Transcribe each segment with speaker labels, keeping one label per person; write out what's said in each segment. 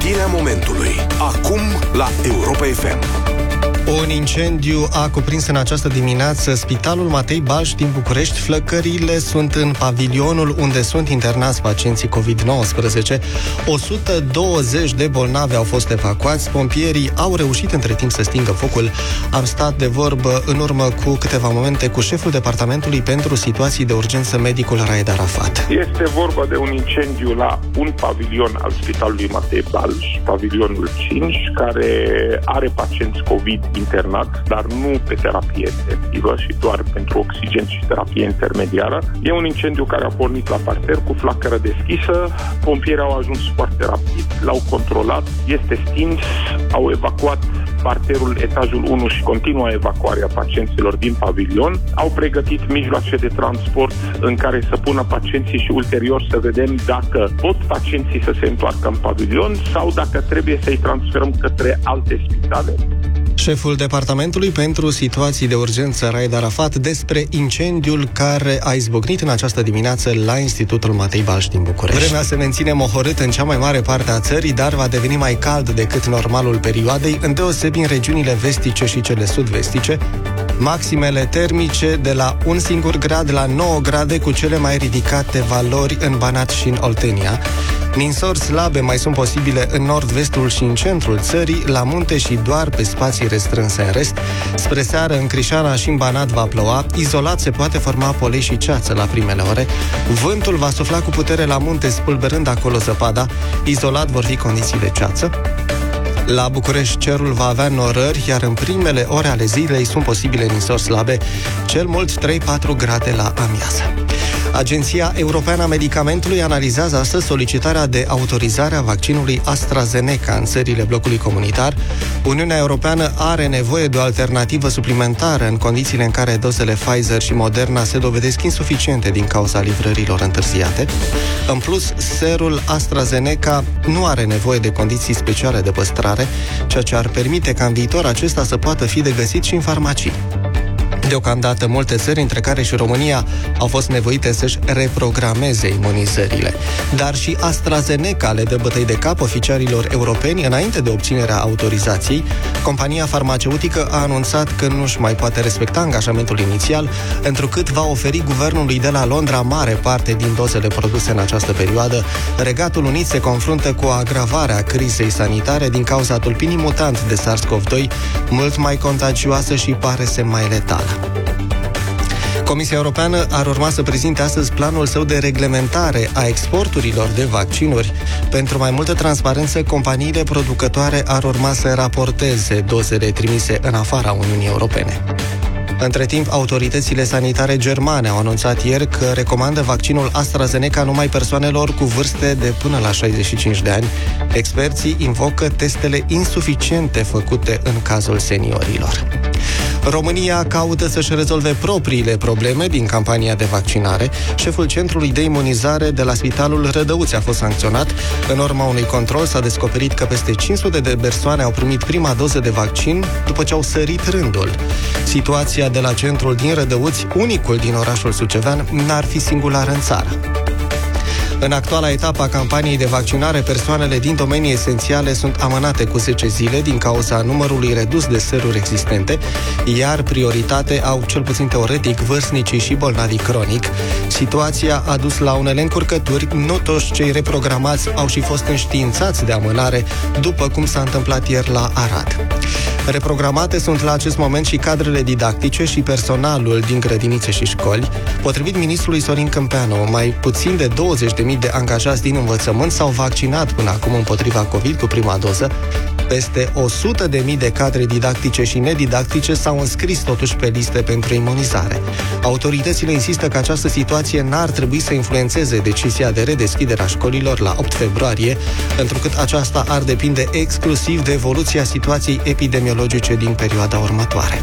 Speaker 1: Știrea momentului. Acum la Europa FM.
Speaker 2: Un incendiu a cuprins în această dimineață Spitalul Matei Balș din București. Flăcările sunt în pavilionul unde sunt internați pacienții COVID-19. 120 de bolnavi au fost evacuați. Pompierii au reușit între timp să stingă focul. Am stat de vorbă în urmă cu câteva momente cu șeful Departamentului pentru Situații de Urgență, medicul Raed Arafat.
Speaker 3: Este vorba de un incendiu la un pavilion al Spitalului Matei Balș, pavilionul 5, care are pacienți COVID internat, dar nu pe terapie intensivă și doar pentru oxigen și terapie intermediară. E un incendiu care a pornit la parter cu flacără deschisă. Pompierii au ajuns foarte rapid, l-au controlat, este stins, au evacuat parterul, etajul 1 și continua evacuarea pacienților din pavilion. Au pregătit mijloace de transport în care să pună pacienții și ulterior să vedem dacă pot pacienții să se întoarcă în pavilion sau dacă trebuie să-i transferăm către alte spitale.
Speaker 2: Șeful Departamentului pentru Situații de Urgență, Raed Arafat, despre incendiul care a izbucnit în această dimineață la Institutul Matei Balș din București. Vremea se menține mohorât în cea mai mare parte a țării, dar va deveni mai cald decât normalul perioadei, îndeosebi în regiunile vestice și cele sud-vestice. Maximele termice de la 1 singur grad la 9 grade, cu cele mai ridicate valori în Banat și în Oltenia. Ninsori slabe mai sunt posibile în nord-vestul și în centrul țării, la munte și doar pe spații restrânse în rest. Spre seară, în Crișana și în Banat va ploua, izolat se poate forma polei și ceață la primele ore. Vântul va sufla cu putere la munte, spulberând acolo zăpada, izolat vor fi condiții de ceață. La București cerul va avea norări, iar în primele ore ale zilei sunt posibile ninsori slabe, cel mult 3-4 grade la amiază. Agenția Europeană a Medicamentului analizează astăzi solicitarea de autorizare a vaccinului AstraZeneca în țările blocului comunitar. Uniunea Europeană are nevoie de o alternativă suplimentară în condițiile în care dozele Pfizer și Moderna se dovedesc insuficiente din cauza livrărilor întârziate. În plus, serul AstraZeneca nu are nevoie de condiții speciale de păstrare, ceea ce ar permite ca în viitor acesta să poată fi de găsit și în farmacii. Deocamdată, multe țări, între care și România, au fost nevoite să-și reprogrameze imunizările. Dar și AstraZeneca le dă bătăi de cap oficialilor europeni înainte de obținerea autorizației. Compania farmaceutică a anunțat că nu-și mai poate respecta angajamentul inițial, întrucât va oferi guvernului de la Londra mare parte din dozele produse în această perioadă. Regatul Unit se confruntă cu o agravare a crizei sanitare din cauza tulpinii mutant de SARS-CoV-2, mult mai contagioasă și pare să mai letală. Comisia Europeană ar urma să prezinte astăzi planul său de reglementare a exporturilor de vaccinuri. Pentru mai multă transparență, companiile producătoare ar urma să raporteze dozele trimise în afara Uniunii Europene. Între timp, autoritățile sanitare germane au anunțat ieri că recomandă vaccinul AstraZeneca numai persoanelor cu vârste de până la 65 de ani. Experții invocă testele insuficiente făcute în cazul seniorilor. România caută să-și rezolve propriile probleme din campania de vaccinare. Șeful Centrului de Imunizare de la Spitalul Rădăuți a fost sancționat. În urma unui control s-a descoperit că peste 500 de persoane au primit prima doză de vaccin după ce au sărit rândul. Situația de la centrul din Rădăuți, unicul din orașul sucevean, n-ar fi singulară în țară. În actuala etapă a campaniei de vaccinare, persoanele din domenii esențiale sunt amânate cu 10 zile din cauza numărului redus de seruri existente, iar prioritate au, cel puțin teoretic, vârstnicii și bolnavii cronic. Situația a dus la unele încurcături. Nu toți cei reprogramați au și fost înștiințați de amânare, după cum s-a întâmplat ieri la Arad. Reprogramate sunt la acest moment și cadrele didactice și personalul din grădinițe și școli. Potrivit ministrului Sorin Câmpeanu, mai puțin de 20.000 de angajați din învățământ s-au vaccinat până acum împotriva COVID cu prima doză. Peste 100.000 de cadre didactice și nedidactice s-au înscris totuși pe liste pentru imunizare. Autoritățile insistă că această situație n-ar trebui să influențeze decizia de redeschidere a școlilor la 8 februarie, întrucât aceasta ar depinde exclusiv de evoluția situației epidemiologice din perioada următoare.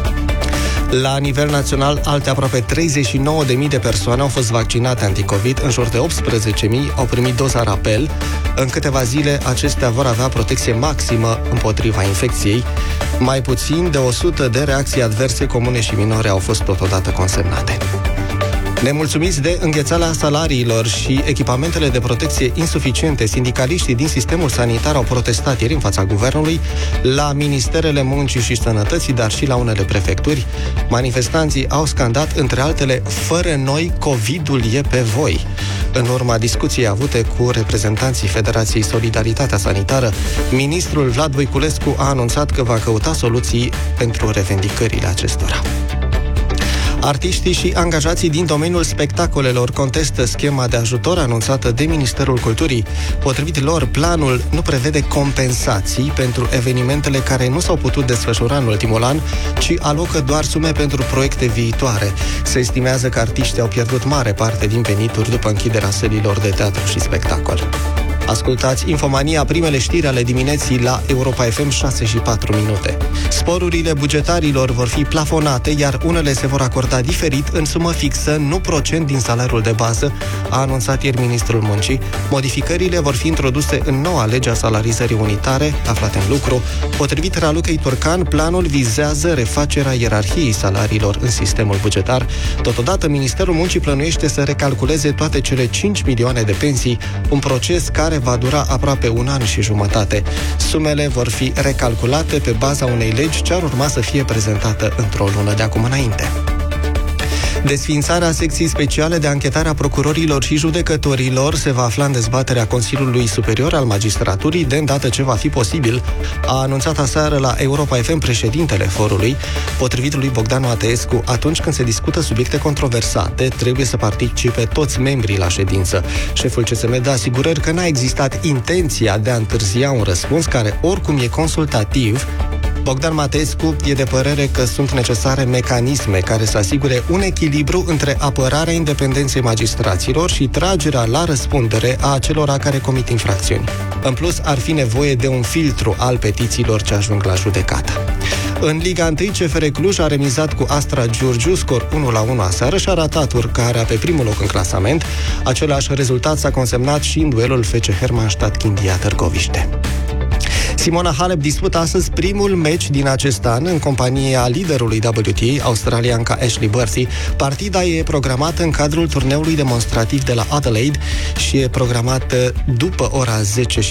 Speaker 2: La nivel național, alte aproape 39.000 de persoane au fost vaccinate anticovid, în jur de 18.000 au primit doza rapel. În câteva zile, acestea vor avea protecție maximă împotriva infecției. Mai puțin de 100 de reacții adverse comune și minore au fost totodată consemnate. Nemulțumiți de înghețarea salariilor și echipamentele de protecție insuficiente, sindicaliștii din sistemul sanitar au protestat ieri în fața guvernului, la ministerele muncii și sănătății, dar și la unele prefecturi. Manifestanții au scandat, între altele, fără noi, COVID-ul e pe voi. În urma discuției avute cu reprezentanții Federației Solidaritatea Sanitară, ministrul Vlad Voiculescu a anunțat că va căuta soluții pentru revendicările acestora. Artiștii și angajații din domeniul spectacolelor contestă schema de ajutor anunțată de Ministerul Culturii. Potrivit lor, planul nu prevede compensații pentru evenimentele care nu s-au putut desfășura în ultimul an, ci alocă doar sume pentru proiecte viitoare. Se estimează că artiștii au pierdut mare parte din venituri după închiderea sălilor de teatru și spectacol. Ascultați Infomania, primele știri ale dimineții la Europa FM 6:04. Sporurile bugetarilor vor fi plafonate, iar unele se vor acorda diferit, în sumă fixă, nu procent din salariul de bază, a anunțat ieri ministrul muncii. Modificările vor fi introduse în noua lege a salarizării unitare, aflate în lucru. Potrivit Ralucăi Turcan, planul vizează refacerea ierarhiei salariilor în sistemul bugetar. Totodată, Ministerul Muncii plănuiește să recalculeze toate cele 5 milioane de pensii, un proces care va dura aproape un an și jumătate. Sumele vor fi recalculate pe baza unei legi ce ar urma să fie prezentată într-o lună de acum înainte. Desființarea secției speciale de anchetare a procurorilor și judecătorilor se va afla în dezbaterea Consiliului Superior al Magistraturii, de îndată ce va fi posibil, a anunțat aseară la Europa FM președintele forului. Potrivit lui Bogdan Mateescu, atunci când se discută subiecte controversate, trebuie să participe toți membrii la ședință. Șeful CSM dă asigurări că n-a existat intenția de a întârzia un răspuns care oricum e consultativ. Bogdan Mateescu e de părere că sunt necesare mecanisme care să asigure un echilibru între apărarea independenței magistraților și tragerea la răspundere a acelora care comit infracțiuni. În plus, ar fi nevoie de un filtru al petițiilor ce ajung la judecată. În Liga 1, CFR Cluj a remizat cu Astra Giurgiu, scor 1-1 aseară, și a ratat urcarea pe primul loc în clasament. Același rezultat s-a consemnat și în duelul FC Hermannstadt-Chindia Târgoviște. Simona Halep dispută astăzi primul meci din acest an în compania liderului WTA, australianca Ashley Barty. Partida e programată în cadrul turneului demonstrativ de la Adelaide și e programată după ora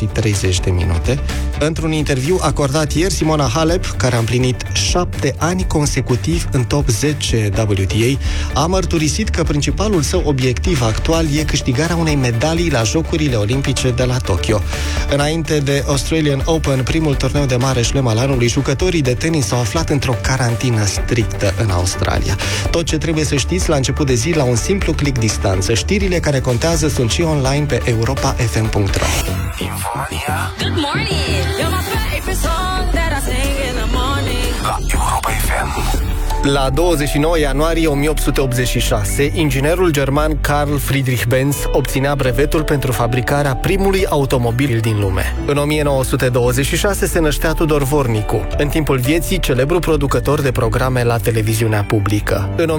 Speaker 2: 10:30. Într-un interviu acordat ieri, Simona Halep, care a împlinit 7 ani consecutiv în top 10 WTA, a mărturisit că principalul său obiectiv actual e câștigarea unei medalii la Jocurile Olimpice de la Tokyo. Înainte de Australian Open, în primul turneu de mare șlem al anului, jucătorii de tenis s-au aflat într-o carantină strictă în Australia. Tot ce trebuie să știți la început de zi, la un simplu click distanță. Știrile care contează sunt și online pe europafm.ro.
Speaker 1: Infomania.
Speaker 4: Good morning. You're my favorite song that I sing in the morning.
Speaker 1: La Europa FM.
Speaker 2: La 29 ianuarie 1886, inginerul german Carl Friedrich Benz obținea brevetul pentru fabricarea primului automobil din lume. În 1926 se năștea Tudor Vornicu, în timpul vieții celebru producător de programe la televiziunea publică. În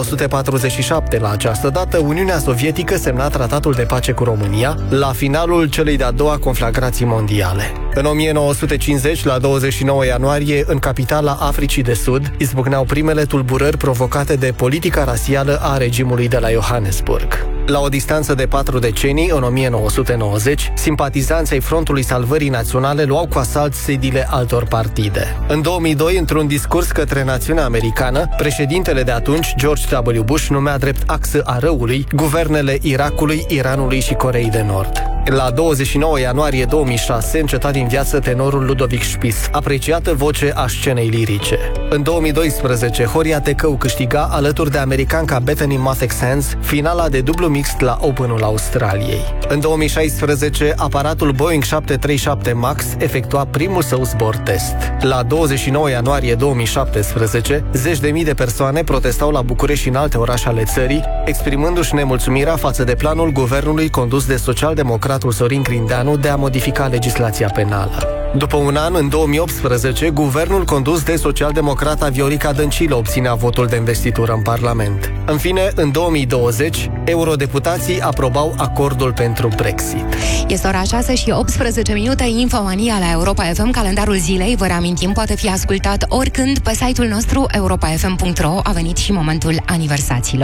Speaker 2: 1947, la această dată, Uniunea Sovietică semna tratatul de pace cu România, la finalul celei de-a doua conflagrații mondiale. În 1950, la 29 ianuarie, în capitala Africii de Sud, izbucneau primele tulburări provocate de politica rasială a regimului de la Johannesburg. La o distanță de 4 decenii, în 1990, simpatizanții ai Frontului Salvării Naționale luau cu asalt sediile altor partide. În 2002, într-un discurs către națiunea americană, președintele de atunci, George W. Bush, numea drept axă a răului guvernele Irakului, Iranului și Coreei de Nord. La 29 ianuarie 2006, înceta din viață tenorul Ludovic Spies, apreciată voce a scenei lirice. În 2012, Horia Tecău câștiga, alături de americanca Bethany Mattek-Sands, finala de dublu mixt la Openul Australiei. În 2016, aparatul Boeing 737 MAX efectua primul său zbor test. La 29 ianuarie 2017, zeci de mii de persoane protestau la București și în alte orașe ale țării, exprimându-și nemulțumirea față de planul guvernului condus de social-democratul Sorin Grindeanu de a modifica legislația penală. După un an, în 2018, guvernul condus de social-democrata Viorica Dăncilă obținea votul de investitură în Parlament. În fine, în 2020, eurodeputații aprobau acordul pentru Brexit.
Speaker 5: Este ora 6:18, Infomania la Europa FM, calendarul zilei, vă reamintim, poate fi ascultat oricând pe site-ul nostru europafm.ro. A venit și momentul aniversațiilor.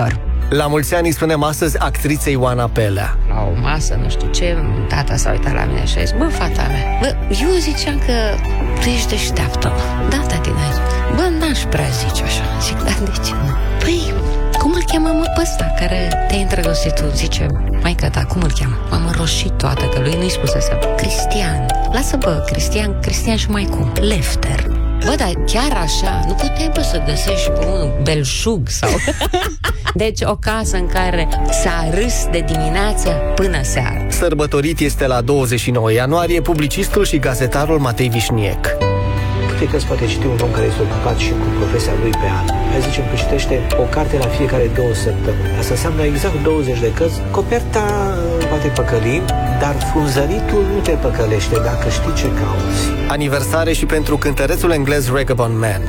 Speaker 2: La mulți ani îi spunem astăzi actriței Oana Pelea.
Speaker 6: La o masă, nu știu ce, tata s-a uitat la mine și a zis: bă, fata mea, bă, eu ziceam că tu ești deșteaptă. Da, tati, bă, n-aș prea zice așa. Zic, da, de ce? Păi, cum îl cheamă, mă, pe ăsta care te-ai îndrăgostit tu? Zice, maică ta, cum îl cheamă? M-am înroșit toată, că lui nu-i spusese. Cristian. Lasă, bă, Cristian și mai cum? Lefter. Bă, dar chiar așa, nu puteai, bă, să găsești pe unul belșug sau... Deci o casă în care s-a râs de dimineață până seara.
Speaker 2: Sărbătorit este la 29 ianuarie publicistul și gazetarul Matei Vișniec.
Speaker 7: Că îți poate citi un om care este ocupat și cu profesia lui pe an. Hai zicem că citește o carte la fiecare 2 săptămâni. Asta înseamnă exact 20 de cărți. Coperta poate păcăli, dar frunzăritul nu te păcălește dacă știi ce cauți.
Speaker 2: Aniversare și pentru cântărețul englez Ragabond Man.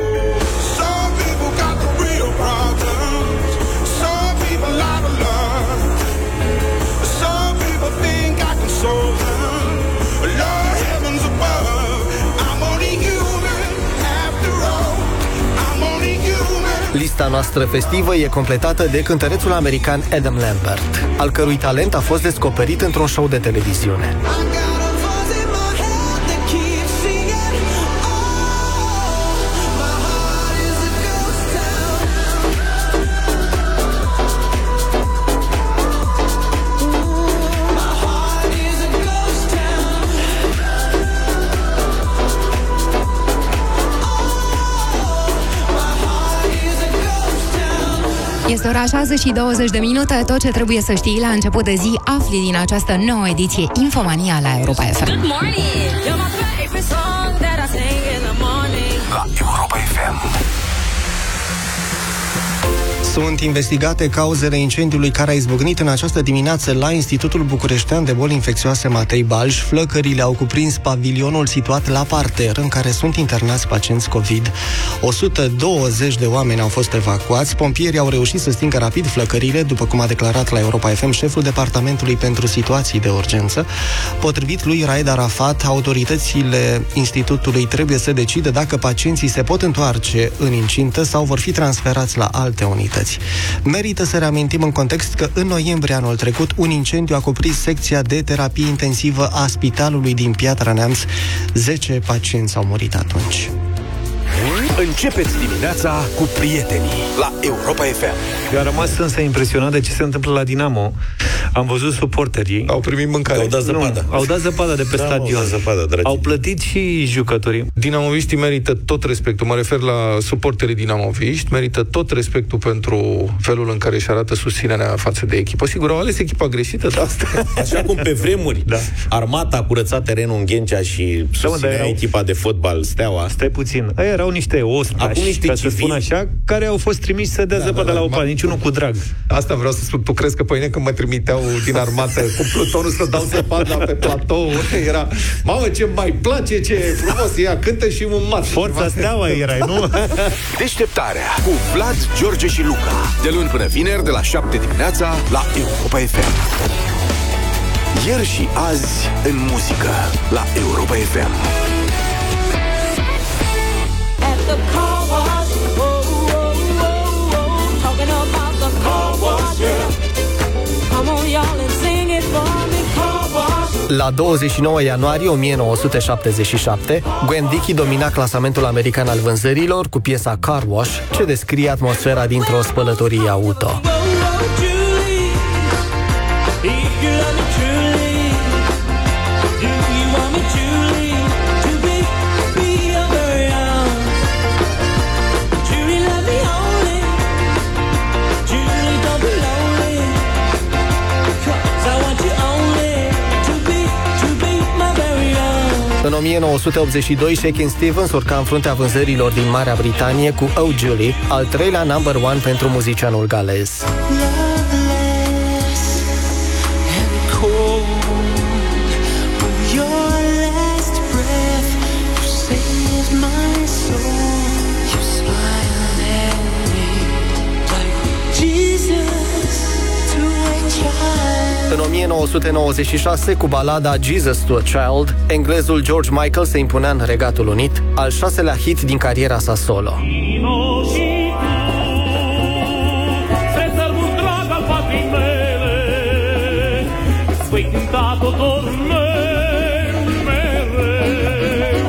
Speaker 2: Lista noastră festivă e completată de cântărețul american Adam Lambert, al cărui talent a fost descoperit într-un show de televiziune.
Speaker 5: Este ora 6 și 20 de minute. Tot ce trebuie să știi la început de zi afli din această nouă ediție Infomania la Europa FM.
Speaker 4: Good morning. You're my favorite song that I sing in the morning.
Speaker 1: La Europa FM.
Speaker 2: Sunt investigate cauzele incendiului care a izbucnit în această dimineață la Institutul Bucureștean de Boli Infecțioase Matei Balș. Flăcările au cuprins pavilionul situat la parter, în care sunt internați pacienți COVID. 120 de oameni au fost evacuați. Pompierii au reușit să stingă rapid flăcările, după cum a declarat la Europa FM șeful Departamentului pentru Situații de Urgență. Potrivit lui Raed Arafat, autoritățile institutului trebuie să decidă dacă pacienții se pot întoarce în incintă sau vor fi transferați la alte unități. Merită să reamintim în context că în noiembrie anul trecut un incendiu a cuprins secția de terapie intensivă a spitalului din Piatra Neamț. 10 pacienți au murit atunci.
Speaker 1: Începeți dimineața cu prietenii la Europa FM.
Speaker 8: Eu am rămas însă impresionat de ce se întâmplă la Dinamo. Am văzut suporterii.
Speaker 2: Au primit mâncare.
Speaker 8: Au dat zăpadă. Au dat zăpadă de pe stadion. Au plătit și jucătorii.
Speaker 9: Dinamoviștii merită tot respectul. Mă refer la suporterii dinamoviști. Merită tot respectul pentru felul în care își arată susținerea față de echipă. Sigur, au ales echipa greșită, dar asta...
Speaker 10: Așa cum pe vremuri Armata a curățat terenul în Ghencea și susținea echipa de fotbal Steaua.
Speaker 8: Stai puțin. Aia erau niște ostrași, ca să spun așa, care au fost trimiși să dea zăpadă la OPA, niciunul cu drag.
Speaker 9: Asta vreau să spun. Tu crezi că pe mine când mă trimiteau din armată cu plutonul să dau zăpada pe platou, era, mamă, ce mai place, ce frumos, ea cântă și un mat.
Speaker 8: Forța Steaua erai, nu?
Speaker 1: Deșteptarea cu Vlad, George și Luca. De luni până vineri, de la 7 dimineața, la Europa FM. Ieri și azi în muzică, la Europa FM.
Speaker 4: At the car wash, talking about the car wash, come on y'all and sing it for me, car wash.
Speaker 2: La 29 ianuarie 1977, Gwen Dickey domina clasamentul american al vânzărilor cu piesa Car Wash, ce descrie atmosfera dintr-o spălătorie auto. În 1982, Shakin' Stevens urca în fruntea vânzărilor din Marea Britanie cu Oh Julie, al treilea number one pentru muzicianul galez. În 1996, cu balada Jesus to a Child, englezul George Michael se impunea în Regatul Unit, al 6-lea hit din cariera sa solo.
Speaker 4: voi cânta tot mereu, mereu,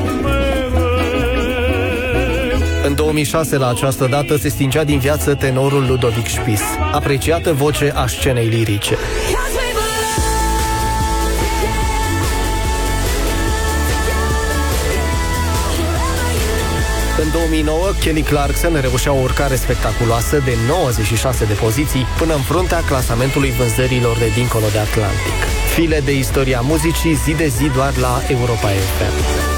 Speaker 4: mereu.
Speaker 2: În 2006, la această dată, se stingea din viață tenorul Ludovic Spies, apreciată voce a scenei lirice. În 2009, Kelly Clarkson reușea o urcare spectaculoasă de 96 de poziții până în fruntea clasamentului vânzărilor de dincolo de Atlantic. File de istoria muzicii, zi de zi, doar la Europa FM.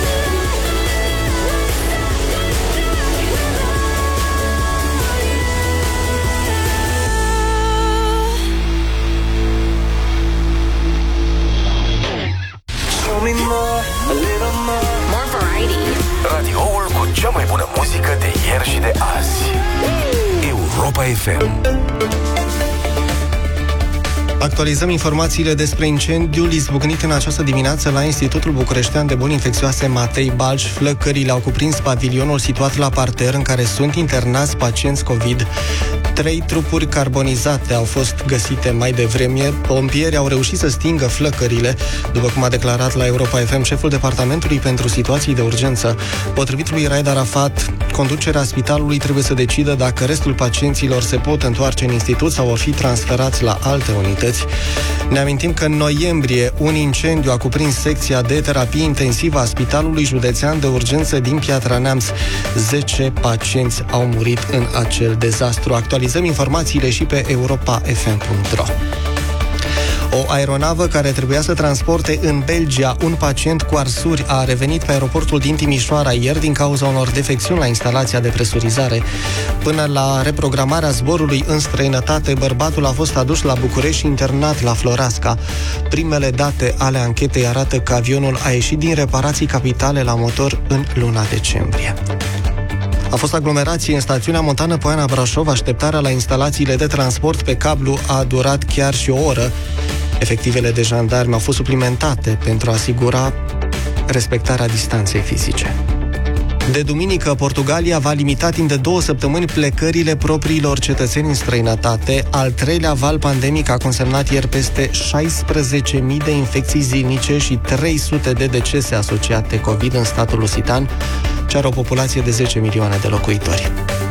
Speaker 1: Radioul cu cea mai bună muzică de ieri și de azi. Europa FM.
Speaker 2: Actualizăm informațiile despre incendiul izbucnit în această dimineață la Institutul Bucureștean de Boli Infecțioase Matei Balș. Flăcările au cuprins pavilionul situat la parter în care sunt internați pacienți COVID. 3 trupuri carbonizate au fost găsite mai devreme. Pompierii au reușit să stingă flăcările, după cum a declarat la Europa FM șeful Departamentului pentru Situații de Urgență. Potrivit lui Raed Arafat, conducerea spitalului trebuie să decidă dacă restul pacienților se pot întoarce în institut sau vor fi transferați la alte unități. Ne amintim că în noiembrie un incendiu a cuprins secția de terapie intensivă a Spitalului Județean de Urgență din Piatra Neamț. 10 pacienți au murit în acel dezastru. Actualizăm informațiile și pe europafm.ro. O aeronavă care trebuia să transporte în Belgia un pacient cu arsuri a revenit pe aeroportul din Timișoara ieri din cauza unor defecțiuni la instalația de presurizare. Până la reprogramarea zborului în străinătate, bărbatul a fost adus la București și internat la Floreasca. Primele date ale anchetei arată că avionul a ieșit din reparații capitale la motor în luna decembrie. A fost aglomerație în stațiunea Montană Poiana Brașov. Așteptarea la instalațiile de transport pe cablu a durat chiar și o oră. Efectivele de jandarmi au fost suplimentate pentru a asigura respectarea distanței fizice. De duminică, Portugalia va limita timp de 2 săptămâni plecările propriilor cetățeni în străinătate. Al treilea val pandemic a consemnat ieri peste 16.000 de infecții zilnice și 300 de decese asociate COVID în statul lusitan, ce are o populație de 10 milioane de locuitori.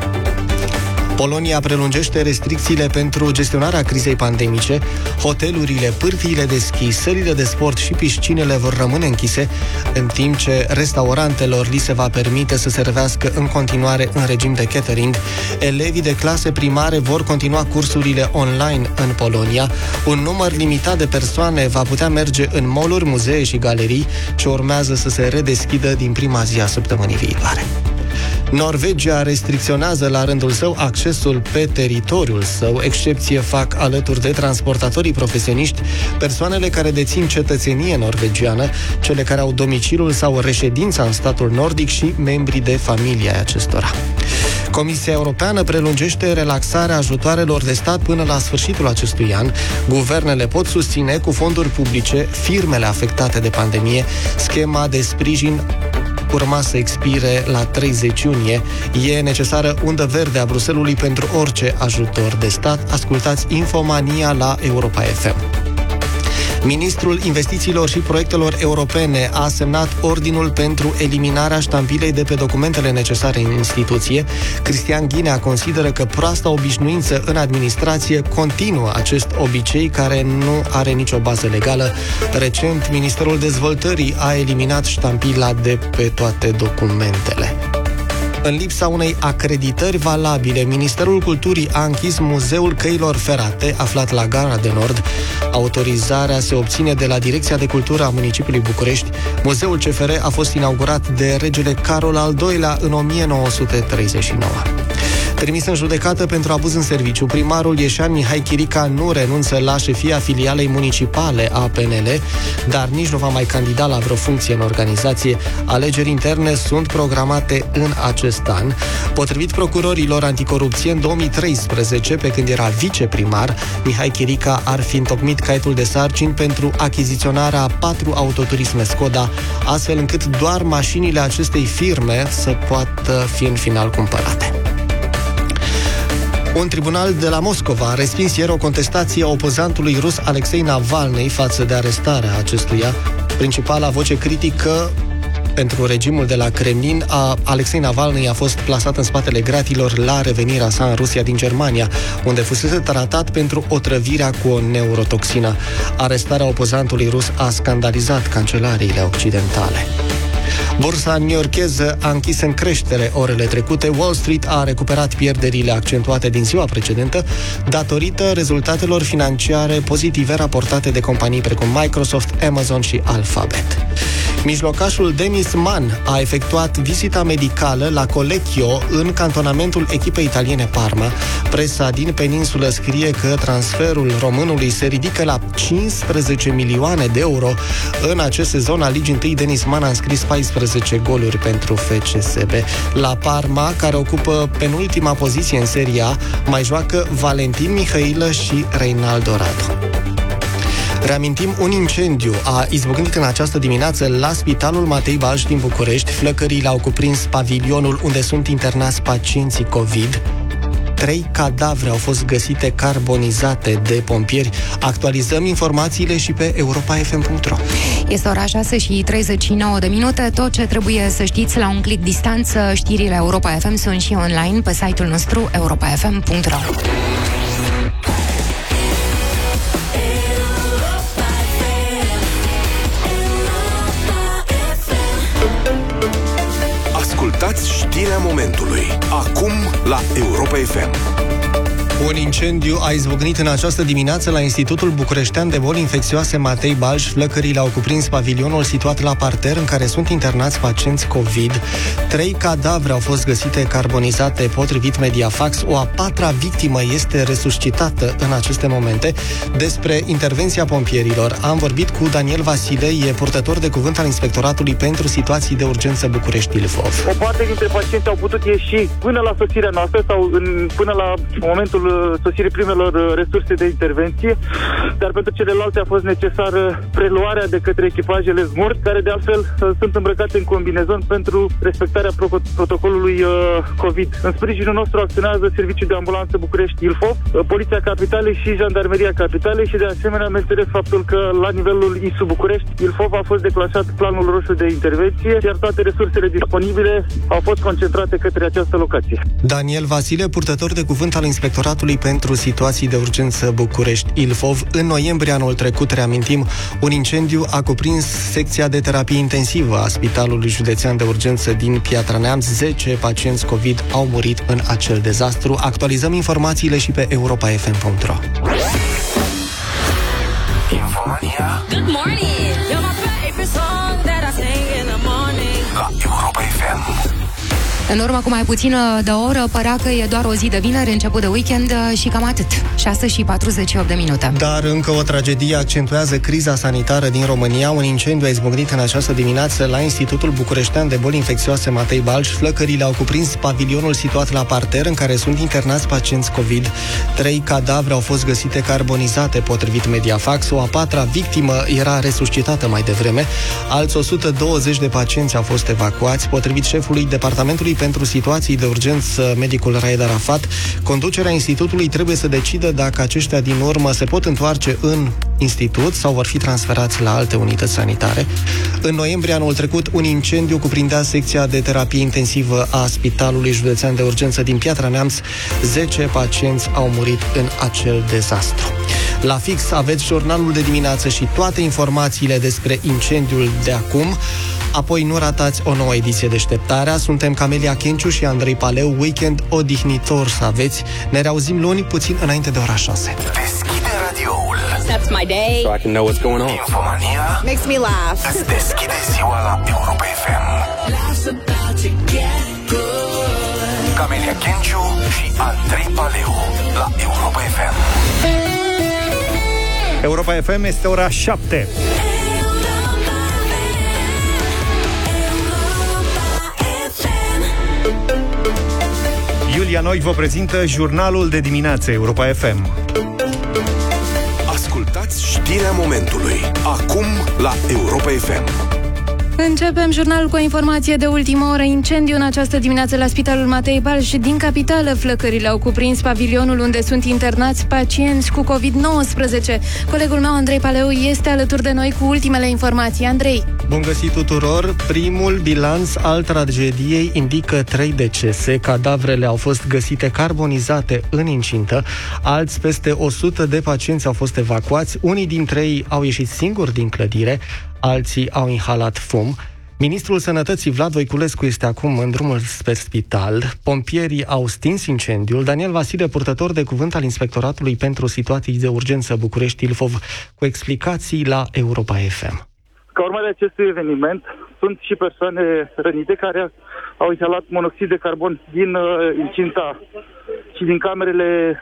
Speaker 2: Polonia prelungește restricțiile pentru gestionarea crizei pandemice. Hotelurile, pârtiile de schi, sălile de sport și piscinele vor rămâne închise, în timp ce restaurantelor li se va permite să servească în continuare în regim de catering. Elevii de clase primare vor continua cursurile online în Polonia. Un număr limitat de persoane va putea merge în mall-uri, muzee și galerii, ce urmează să se redeschidă din prima zi a săptămânii viitoare. Norvegia restricționează la rândul său accesul pe teritoriul său. Excepție fac, alături de transportatorii profesioniști, persoanele care dețin cetățenie norvegiană, cele care au domiciliul sau reședința în statul nordic și membrii de familie ai acestora. Comisia Europeană prelungește relaxarea ajutoarelor de stat până la sfârșitul acestui an. Guvernele pot susține cu fonduri publice firmele afectate de pandemie. Schema de sprijin urma să expire la 30 iunie. E necesară undă verde a Bruxellesului pentru orice ajutor de stat. Ascultați Infomania la Europa FM. Ministrul Investițiilor și Proiectelor Europene a semnat ordinul pentru eliminarea ștampilei de pe documentele necesare în instituție. Cristian Ghinea consideră că proasta obișnuință în administrație continuă acest obicei care nu are nicio bază legală. Recent, Ministerul Dezvoltării a eliminat ștampila de pe toate documentele. În lipsa unei acreditări valabile, Ministerul Culturii a închis Muzeul Căilor Ferate, aflat la Gara de Nord. Autorizarea se obține de la Direcția de Cultură a municipiului București. Muzeul CFR a fost inaugurat de regele Carol al II-lea în 1939. Trimis în judecată pentru abuz în serviciu, primarul ieșean Mihai Chirica nu renunță la șefia filialei municipale a PNL, dar nici nu va mai candida la vreo funcție în organizație. Alegeri interne sunt programate în acest an. Potrivit procurorilor anticorupție, în 2013, pe când era viceprimar, Mihai Chirica ar fi întocmit caietul de sarcini pentru achiziționarea a 4 autoturisme Skoda, astfel încât doar mașinile acestei firme să poată fi în final cumpărate. Un tribunal de la Moscova a respins ieri o contestație a opozantului rus Alexei Navalny față de arestarea acestuia. Principala voce critică pentru regimul de la Kremlin, Alexei Navalny a fost plasat în spatele gratilor la revenirea sa în Rusia din Germania, unde fusese tratat pentru otrăvirea cu o neurotoxină. Arestarea opozantului rus a scandalizat cancelariile occidentale. Bursa newyorkeză a închis în creștere orele trecute. Wall Street a recuperat pierderile accentuate din ziua precedentă datorită rezultatelor financiare pozitive raportate de companii precum Microsoft, Amazon și Alphabet. Mijlocașul Denis Mann a efectuat vizita medicală la Collecchio în cantonamentul echipei italiene Parma. Presa din peninsulă scrie că transferul românului se ridică la 15 milioane de euro. În acest sezon al Ligii 1, Denis Mann a înscris 14 goluri pentru FCSB. La Parma, care ocupă penultima poziție în Serie A, mai joacă Valentin Mihailă și Reinaldo Radu. Reamintim, un incendiu a izbucnit în această dimineață la Spitalul Matei Balș din București. Flăcările au cuprins pavilionul unde sunt internați pacienții COVID. 3 cadavre au fost găsite carbonizate de pompieri. Actualizăm informațiile și pe europafm.ro.
Speaker 5: Este ora 6:39. Tot ce trebuie să știți la un click distanță. Știrile Europa FM sunt și online pe site-ul nostru europafm.ro.
Speaker 1: Ascultați știrea momentului, acum la Europa FM.
Speaker 2: Un incendiu a izbucnit în această dimineață la Institutul Bucureștean de Boli Infecțioase Matei Balș. Flăcările au cuprins pavilionul situat la parter în care sunt internați pacienți COVID. 3 cadavre au fost găsite carbonizate potrivit Mediafax. O a 4-a victimă este resuscitată în aceste momente. Despre intervenția pompierilor am vorbit cu Daniel Vasile, e purtător de cuvânt al Inspectoratului pentru Situații de Urgență București-Ilfov.
Speaker 11: O parte dintre pacienți au putut ieși până la sosirea noastră sau până la momentul sosirii primelor resurse de intervenție, dar pentru celelalte a fost necesară preluarea de către echipajele SMURT, care de altfel sunt îmbrăcate în combinezon pentru respectarea protocolului COVID. În sprijinul nostru acționează Serviciul de Ambulanță București-Ilfov, Poliția Capitalei și Jandarmeria Capitalei și de asemenea menționez faptul că la nivelul ISU București-Ilfov a fost declanșat planul roșu de intervenție, iar toate resursele disponibile au fost concentrate către această locație.
Speaker 2: Daniel Vasile, purtător de cuvânt al Inspectoratului pentru Situații de Urgență București-Ilfov. În noiembrie anul trecut, reamintim, un incendiu a cuprins secția de terapie intensivă a Spitalului Județean de Urgență din Piatra Neamț. 10 pacienți COVID au murit în acel dezastru. Actualizăm informațiile și pe europafm.ro.
Speaker 4: Good morning. You're my favorite song that I sing in the morning.
Speaker 1: La Europa FM.
Speaker 5: În urmă cu mai puțină de o oră, părea că e doar o zi de vineri, început de weekend și cam atât. 6:48.
Speaker 2: Dar încă o tragedie accentuează criza sanitară din România. Un incendiu a izbucnit în această dimineață la Institutul Bucureștean de Boli Infecțioase Matei Balș. Flăcările au cuprins pavilionul situat la parter în care sunt internați pacienți COVID. 3 cadavre au fost găsite carbonizate potrivit Mediafax. O a 4-a victimă era resuscitată mai devreme. Alți 120 de pacienți au fost evacuați. Potrivit șefului Departamentului pentru Situații de Urgență, medicul Raed Arafat, conducerea institutului trebuie să decidă dacă aceștia din urmă se pot întoarce în institut sau vor fi transferați la alte unități sanitare. În noiembrie anul trecut, un incendiu cuprindea secția de terapie intensivă a Spitalului Județean de Urgență din Piatra Neamț. 10 pacienți au murit în acel dezastru. La fix aveți jurnalul de dimineață și toate informațiile despre incendiul de acum. Apoi nu ratați o nouă ediție Deșteptarea. Suntem Camelia Kenciu și Andrei Paleu. Weekend odihnitor să aveți. Ne reauzim luni puțin înainte de ora 6.
Speaker 1: Deschide radioul.
Speaker 12: That's my day.
Speaker 1: So I can know what's going on. Infomania
Speaker 12: Makes me laugh.
Speaker 1: îți deschide ziua la Europa FM. Camelia Kenciu și Andrei Paleu la Europa FM.
Speaker 8: Europa FM este ora 7. Iulia Noi vă prezintă jurnalul de dimineață Europa FM.
Speaker 1: Ascultați știrea momentului, acum la Europa FM.
Speaker 5: Începem jurnalul cu o informație de ultimă oră. Incendiu în această dimineață la Spitalul Matei Balș din capitală. Flăcările au cuprins pavilionul unde sunt internați pacienți cu COVID-19. Colegul meu, Andrei Paleu, este alături de noi cu ultimele informații. Andrei.
Speaker 2: Bun găsit tuturor! Primul bilanț al tragediei indică 3 decese. Cadavrele au fost găsite carbonizate în incintă. Alți peste 100 de pacienți au fost evacuați. Unii dintre ei au ieșit singuri din clădire, alții au inhalat fum. Ministrul Sănătății Vlad Voiculescu este acum în drumul spre spital. Pompierii au stins incendiul. Daniel Vasile, purtător de cuvânt al Inspectoratului pentru Situații de Urgență București Ilfov, cu explicații la Europa FM.
Speaker 11: Ca urmare a acestui eveniment, sunt și persoane rănite care au inhalat monoxid de carbon din incinta și din camerele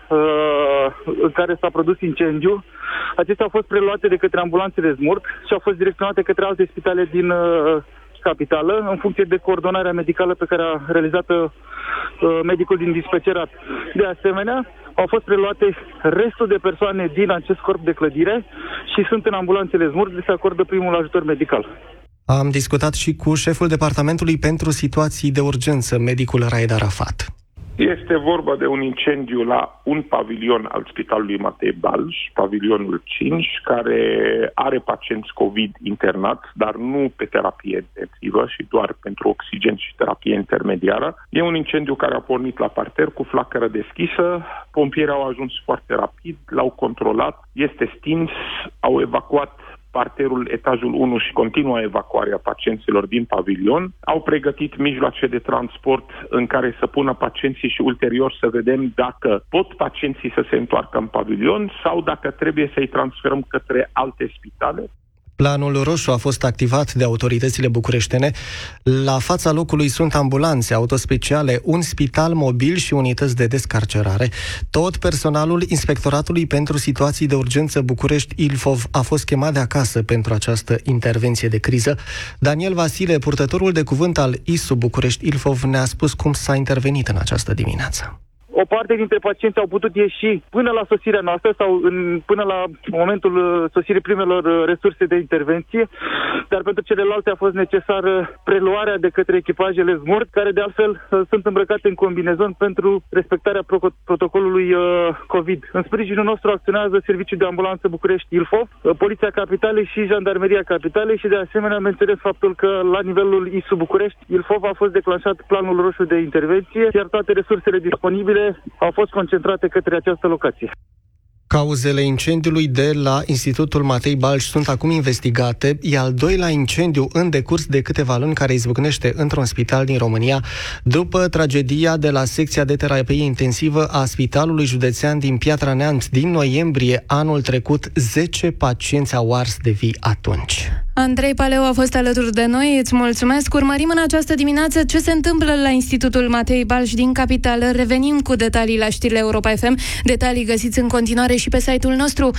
Speaker 11: în care s-a produs incendiu. Acestea au fost preluate de către ambulanțele SMURG și au fost direcționate către alte spitale din capitală, în funcție de coordonarea medicală pe care a realizat-o medicul din dispecerat. De asemenea, au fost preluate restul de persoane din acest corp de clădire și sunt în ambulanțele SMURG, se acordă primul ajutor medical.
Speaker 2: Am discutat și cu șeful Departamentului pentru Situații de Urgență, medicul Raed Arafat.
Speaker 3: Este vorba de un incendiu la un pavilion al Spitalului Matei Balș, pavilionul 5, care are pacienți COVID internați, dar nu pe terapie intensivă și doar pentru oxigen și terapie intermediară. E un incendiu care a pornit la parter cu flacără deschisă, pompierii au ajuns foarte rapid, l-au controlat, este stins, au evacuat parterul, etajul 1 și continuă evacuarea pacienților din pavilion. Au pregătit mijloace de transport în care să pună pacienții și ulterior să vedem dacă pot pacienții să se întoarcă în pavilion sau dacă trebuie să-i transferăm către alte spitale.
Speaker 2: Planul roșu a fost activat de autoritățile bucureștene. La fața locului sunt ambulanțe, autospeciale, un spital mobil și unități de descarcerare. Tot personalul Inspectoratului pentru Situații de Urgență București Ilfov a fost chemat de acasă pentru această intervenție de criză. Daniel Vasile, purtătorul de cuvânt al ISU București Ilfov, ne-a spus cum s-a intervenit în această dimineață.
Speaker 11: O parte dintre pacienți au putut ieși până la sosirea noastră sau până la momentul sosirii primelor resurse de intervenție, dar pentru celelalte a fost necesară preluarea de către echipajele SMURG, care de altfel sunt îmbrăcate în combinezon pentru respectarea protocolului COVID. În sprijinul nostru acționează Serviciul de Ambulanță București Ilfov, Poliția Capitalei și Jandarmeria Capitalei și de asemenea menționez faptul că la nivelul ISU București Ilfov a fost declanșat planul roșu de intervenție, iar toate resursele disponibile au fost concentrate către această locație.
Speaker 2: Cauzele incendiului de la Institutul Matei Balș sunt acum investigate. E al doilea incendiu în decurs de câteva luni care izbucnește într-un spital din România după tragedia de la secția de terapie intensivă a Spitalului Județean din Piatra Neamț din noiembrie anul trecut. 10 pacienți au ars de vii atunci.
Speaker 5: Andrei Paleu a fost alături de noi, îți mulțumesc. Urmărim în această dimineață ce se întâmplă la Institutul Matei Balș din capitală. Revenim cu detalii la știrile Europa FM. Detalii găsiți în continuare și pe site-ul nostru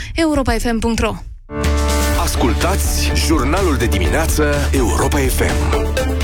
Speaker 5: europafm.ro.
Speaker 1: Ascultați jurnalul de dimineață Europa FM.